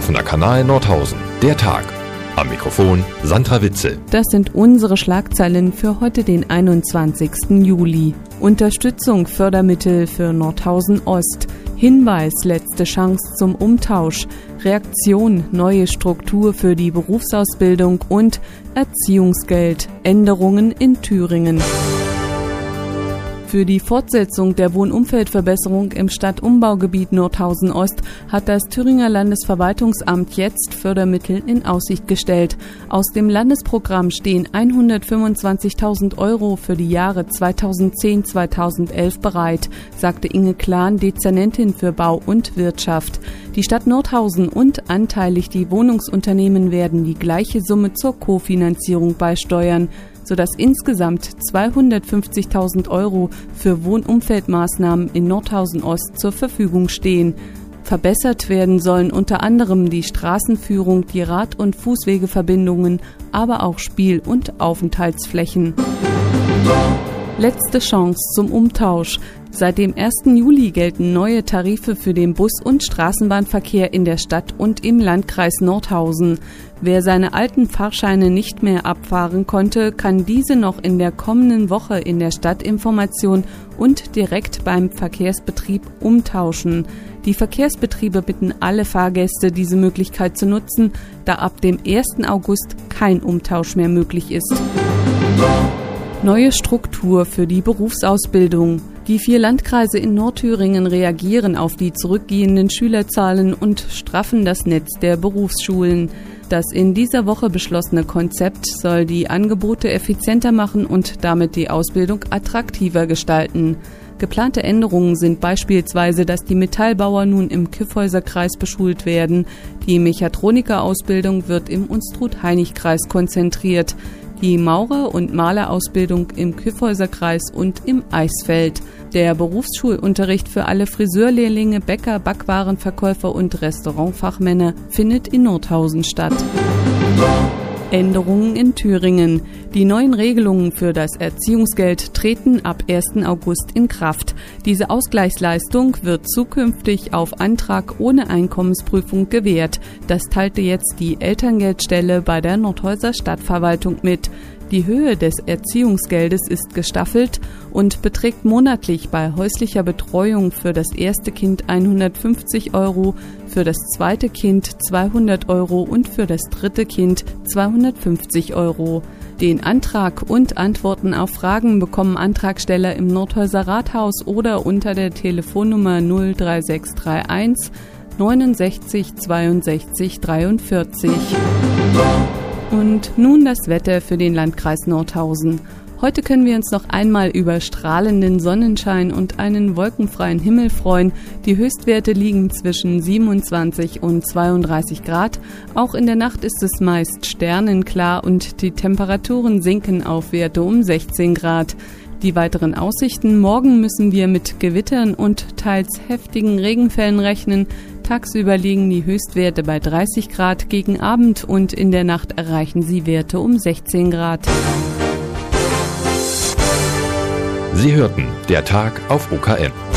Offener Kanal Nordhausen. Der Tag. Am Mikrofon Sandra Witzel. Das sind unsere Schlagzeilen für heute, den 21. Juli. Unterstützung Fördermittel für Nordhausen Ost. Hinweis, letzte Chance zum Umtausch. Reaktion, neue Struktur für die Berufsausbildung und Erziehungsgeld. Änderungen in Thüringen. Für die Fortsetzung der Wohnumfeldverbesserung im Stadtumbaugebiet Nordhausen Ost hat das Thüringer Landesverwaltungsamt jetzt Fördermittel in Aussicht gestellt. Aus dem Landesprogramm stehen 125.000 € für die Jahre 2010-2011 bereit, sagte Inge Klahn, Dezernentin für Bau und Wirtschaft. Die Stadt Nordhausen und anteilig die Wohnungsunternehmen werden die gleiche Summe zur Kofinanzierung beisteuern, sodass insgesamt 250.000 € für Wohnumfeldmaßnahmen in Nordhausen Ost zur Verfügung stehen. Verbessert werden sollen unter anderem die Straßenführung, die Rad- und Fußwegeverbindungen, aber auch Spiel- und Aufenthaltsflächen. Letzte Chance zum Umtausch. Seit dem 1. Juli gelten neue Tarife für den Bus- und Straßenbahnverkehr in der Stadt und im Landkreis Nordhausen. Wer seine alten Fahrscheine nicht mehr abfahren konnte, kann diese noch in der kommenden Woche in der Stadtinformation und direkt beim Verkehrsbetrieb umtauschen. Die Verkehrsbetriebe bitten alle Fahrgäste, diese Möglichkeit zu nutzen, da ab dem 1. August kein Umtausch mehr möglich ist. Neue Struktur für die Berufsausbildung. Die 4 Landkreise in Nordthüringen reagieren auf die zurückgehenden Schülerzahlen und straffen das Netz der Berufsschulen. Das in dieser Woche beschlossene Konzept soll die Angebote effizienter machen und damit die Ausbildung attraktiver gestalten. Geplante Änderungen sind beispielsweise, dass die Metallbauer nun im Kyffhäuser-Kreis beschult werden. Die Mechatroniker-Ausbildung wird im Unstrut-Heinig-Kreis konzentriert. Die Maurer- und Malerausbildung im Kyffhäuser-Kreis und im Eisfeld. Der Berufsschulunterricht für alle Friseurlehrlinge, Bäcker, Backwarenverkäufer und Restaurantfachmänner findet in Nordhausen statt. Änderungen in Thüringen. Die neuen Regelungen für das Erziehungsgeld treten ab 1. August in Kraft. Diese Ausgleichsleistung wird zukünftig auf Antrag ohne Einkommensprüfung gewährt. Das teilte jetzt die Elterngeldstelle bei der Nordhauser Stadtverwaltung mit. Die Höhe des Erziehungsgeldes ist gestaffelt und beträgt monatlich bei häuslicher Betreuung für das erste Kind 150 €, für das zweite Kind 200 € und für das dritte Kind 250 €. Den Antrag und Antworten auf Fragen bekommen Antragsteller im Nordhauser Rathaus oder unter der Telefonnummer 03631 69 62 43. Und nun das Wetter für den Landkreis Nordhausen. Heute können wir uns noch einmal über strahlenden Sonnenschein und einen wolkenfreien Himmel freuen. Die Höchstwerte liegen zwischen 27 und 32 Grad. Auch in der Nacht ist es meist sternenklar und die Temperaturen sinken auf Werte um 16 Grad. Die weiteren Aussichten: Morgen müssen wir mit Gewittern und teils heftigen Regenfällen rechnen. Tagsüber liegen die Höchstwerte bei 30 Grad, gegen Abend und in der Nacht erreichen sie Werte um 16 Grad. Sie hörten der Tag auf OKM.